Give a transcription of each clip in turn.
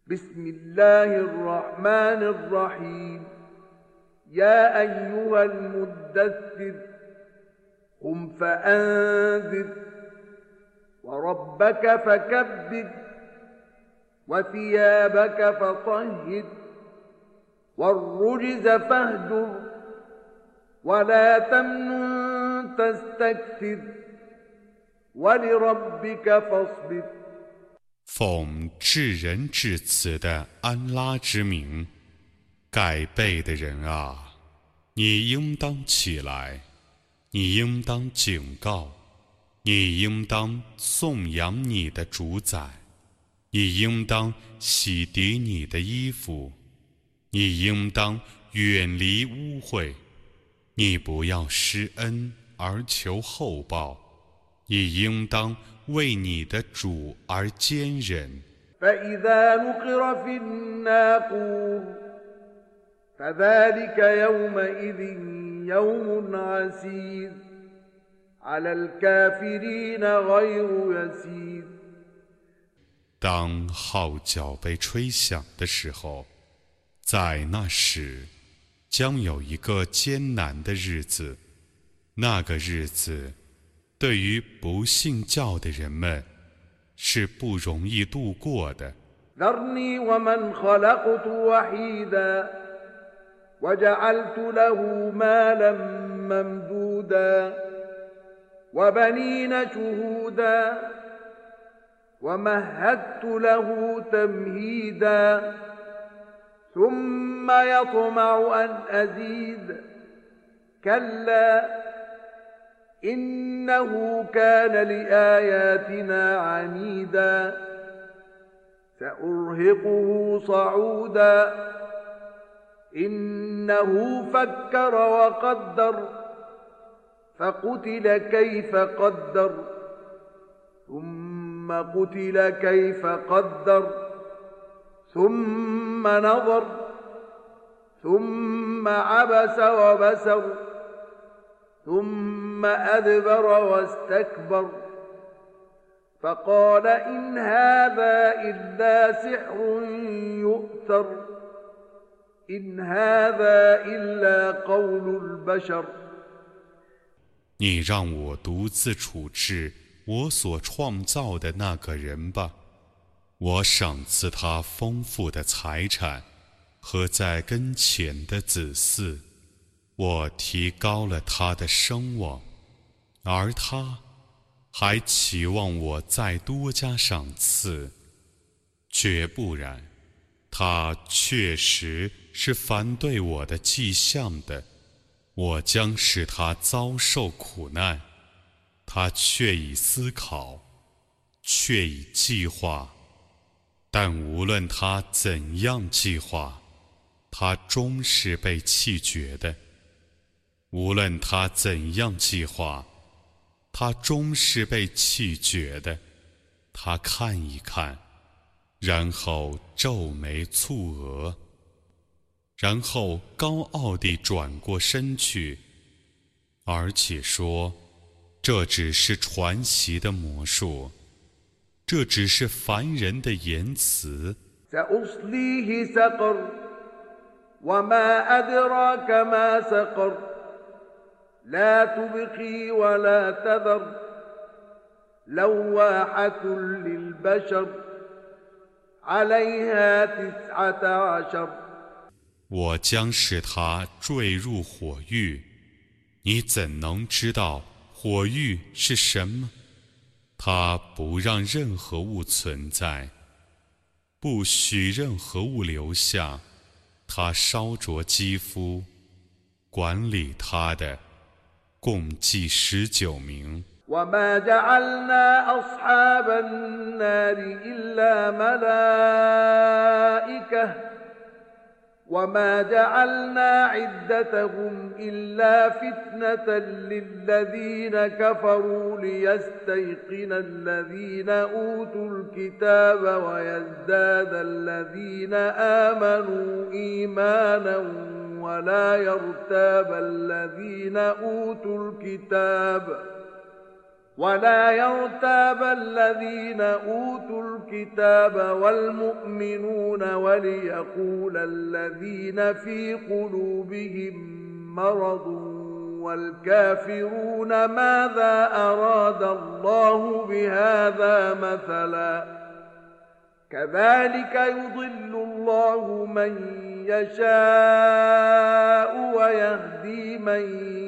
بسم الله الرحمن الرحيم يا أيها المدثر قم فأنذر وربك فكبر وثيابك فطهر والرجز فاهجر ولا تمنن تستكثر ولربك فاصبر 奉至仁至慈的安拉之名，盖被的人啊，你应当起来，你应当警告，你应当颂扬你的主宰，你应当洗涤你的衣服，你应当远离污秽，你不要施恩而求厚报，你应当为你的主而坚忍。 فإذا نقر في الناقور فذلك يومئذ يوم عسير على الكافرين غير يسير 当号角被吹响的时候，在那时将有一个艰难的日子，那个日子对于不信教的人们是不容易度过的。 ذرني ومن خلقت وحيدا وجعلت له مالا ممدودا وبنين شهودا ومهدت له تمهيدا ثم يطمع أن أزيد كلا إنه كان لآياتنا عنيدا سأرهقه صعودا إنه فكر وقدر فقتل كيف قدر ثم قتل كيف قدر ثم نظر ثم عبس وبسر ثم أدبر واستكبر فقال إن هذا إلا سحر يؤثر إن هذا إلا قول البشر 你让我独自处置我所创造的那个人吧，我赏赐他丰富的财产和在跟前的子嗣，我提高了他的声望，而他还期望我再多加赏赐，绝不然，他确实是反对我的迹象的，我将使他遭受苦难，他却已思考，却已计划，但无论他怎样计划，他终是被弃绝的。无论他怎样计划，他终是被弃绝的。他看一看，然后皱眉蹙额，然后高傲地转过身去，而且说：“这只是传习的魔术，这只是凡人的言辞。” سأصليه سقر وما أدراك ما سقر لا تبقي ولا تذر لواحة للبشر عليها 19 我将使他坠入火狱，你怎能知道火狱是什么？它不让任何物存在，不许任何物留下，它烧灼肌肤，管理它的共计19名。 وما جعلنا أصحاب النار إلا ملائكة وما جعلنا عدتهم إلا فتنة للذين كفروا ليستيقن الذين أوتوا الكتاب ويزداد الذين آمنوا إيمانا ولا يرتاب الذين أوتوا الكتاب ولا يرتاب الذين أوتوا الكتاب والمؤمنون وليقول الذين في قلوبهم مرض والكافرون ماذا أراد الله بهذا مثلا كذلك يضل الله من يشاء ويهدي من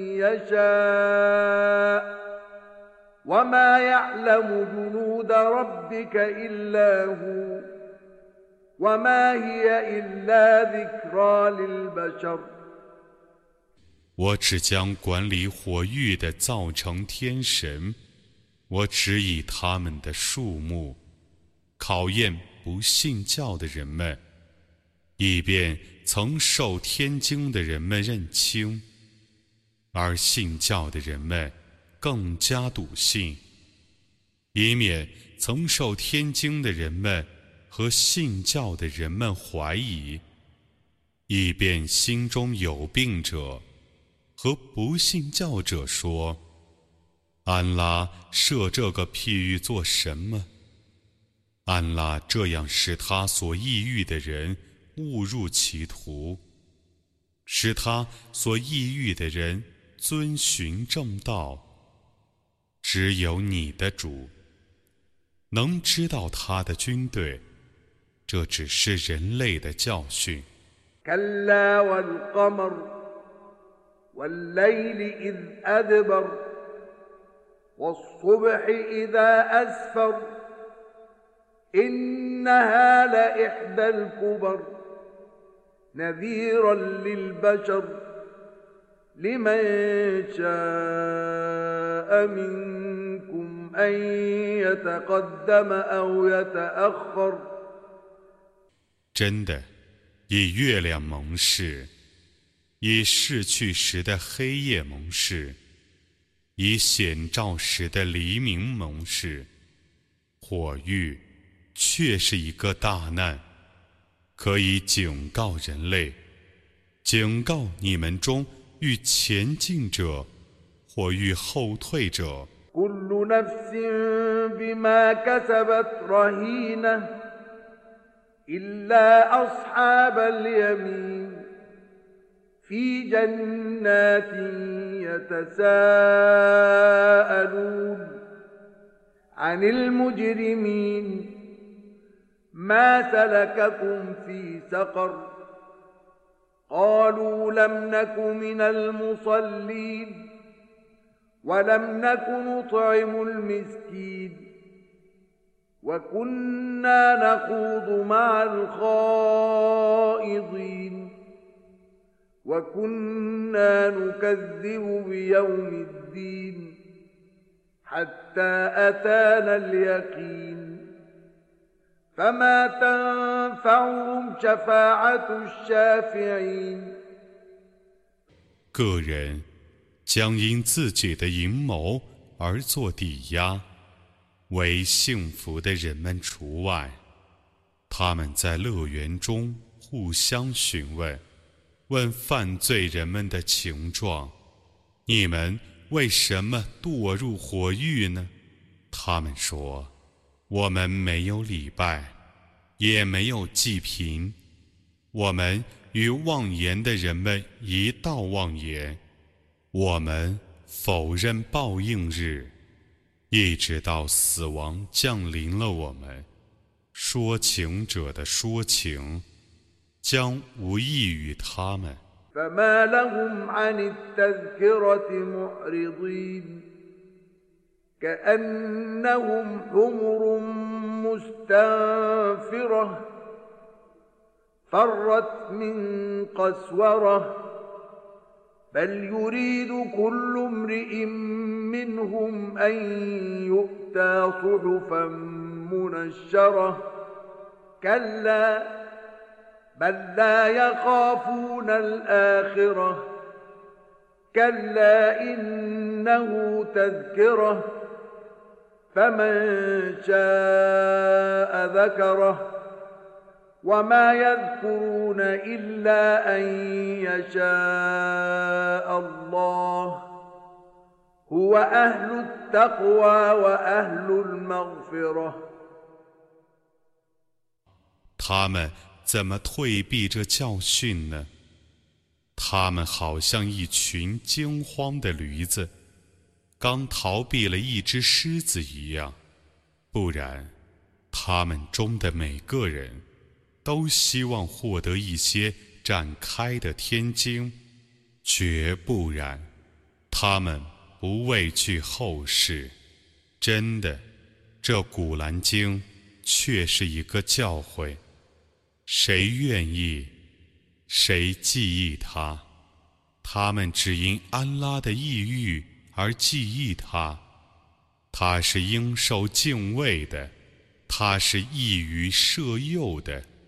يشاء وما يعلم جنود ربك إلا هو وما هي إلا ذكرى للبشر 我只将管理火域的造成天神，我只以他们的数目考验不信教的人们，以便曾受天经的人们认清，而信教的人们更加笃信，以免曾受天经的人们和信教的人们怀疑，以便心中有病者和不信教者说：安拉设这个譬喻做什么？安拉这样使他所抑郁的人误入歧途，使他所抑郁的人遵循正道。只有你的主能知道他的军队，这只是人类的教训。 كلا والقمر والليل إذ أدبر والصبح إذا أسفر إنها لإحدى الكبر نذيرا للبشر لمن شاء منكم أن يتقدم أو يتأخر 真的，以月亮盟誓，以逝去时的黑夜盟誓，以显照时的黎明盟誓。火狱却是一个大难，可以警告人类，警告你们中欲前进者或欲后退者。 كل نفس بما كسبت رهينة إلا أصحاب اليمين في جنات يتساءلون عن المجرمين ما سلككم في سقر قالوا لم نك من المصلين ولم نك نطعم المسكين وكنا نخوض مع الخائضين وكنا نكذب بيوم الدين حتى أتانا اليقين فما تنفعهم شفاعة الشافعين 个人将因自己的阴谋而做抵押，为幸福的人们除外。他们在乐园中互相询问，问犯罪人们的情状：你们为什么堕入火狱呢？他们说：我们没有礼拜，也没有祭品，我们与妄言的人们一道妄言，我们否认报应日，一直到死亡降临了我们。说情者的说情将无益于他们。 فما لهم عن التذكرة معرضين كأنهم حمر مستنفرة فرت من قسورة بل يريد كل امرئ منهم أن يؤتى صحفا منشرة كلا بل لا يخافون الآخرة كلا إنه تذكرة فمن شاء ذكره وما يذكرون إلا أن يشاء الله هو أهل التقوى وأهل المغفرة 他们怎么退避这教训呢？他们好像一群惊慌的驴子，刚逃避了一只狮子一样。不然，他们中的每个人都希望获得一些展开的天经，绝不然，他们不畏惧后世。真的，这古兰经却是一个教诲，谁愿意，谁记忆它。他们只因安拉的意欲而记忆它，他是应受敬畏的，他是易于摄诱的。